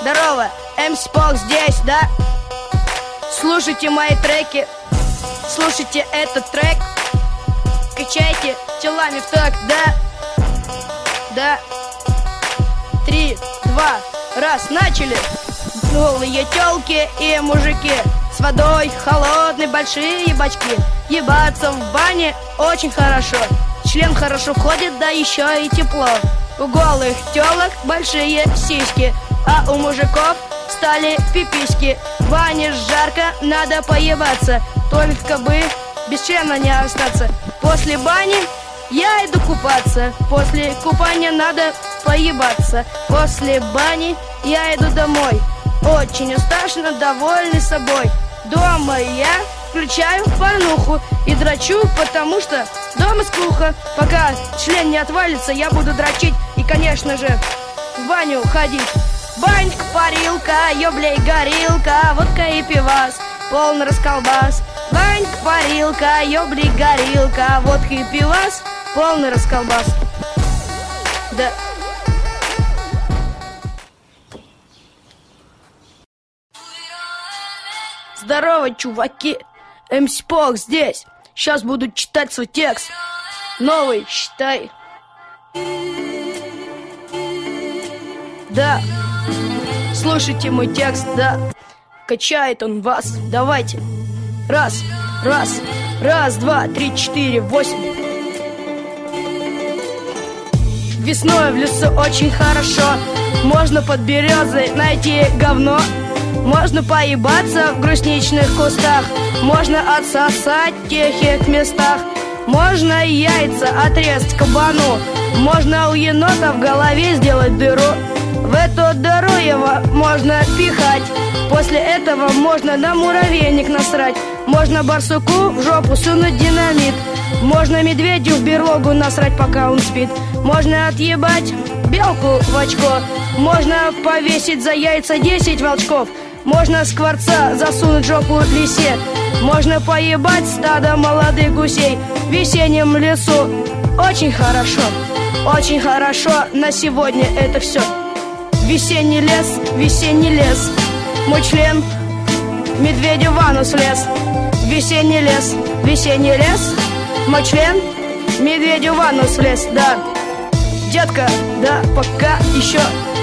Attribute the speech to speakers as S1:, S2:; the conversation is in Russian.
S1: Здорово, MC Pog здесь, да? Слушайте мои треки, слушайте этот трек, качайте телами в такт, да? Да. 3, 2, раз, начали. Голые тёлки и мужики с водой холодной, большие бачки. Ебаться в бане очень хорошо. Член хорошо входит, да еще и тепло. У голых тёлок большие сиськи, а у мужиков стали пиписьки. В бане жарко, надо поебаться, только бы без члена не остаться. После бани я иду купаться, после купания надо поебаться. После бани я иду домой, очень уставший, довольный собой. Дома я включаю порнуху и дрочу, потому что дома скука. Пока член не отвалится, я буду дрочить и, конечно же, в баню ходить. Банька, парилка, ёблей, горилка, водка и пивас, полный расколбас. Банька, парилка, ёблей, горилка, водка и пивас, полный расколбас. Да. Здорово, чуваки, MC Pog здесь. Сейчас буду читать свой текст. Новый, считай. Да. Слушайте мой текст, да. Качает он вас. Давайте. Раз, раз, раз, два, три, четыре, 8. Весной в лесу очень хорошо. Можно под березой найти говно. Можно поебаться в грустничных кустах. Можно отсосать в тихих местах. Можно яйца отрезать кабану. Можно у енота в голове сделать дыру. В эту дыру его можно пихать. После этого можно на муравейник насрать. Можно барсуку в жопу сунуть динамит. Можно медведю в берлогу насрать, пока он спит. Можно отъебать белку в очко. Можно повесить за яйца 10 волчков. Можно скворца засунуть в жопу лисе. Можно поебать стадо молодых гусей в весеннем лесу. Очень хорошо, на сегодня это все. Весенний лес, мой член медведю в анус влез. Весенний лес, мой член медведю в анус влез, да. Детка, да, пока еще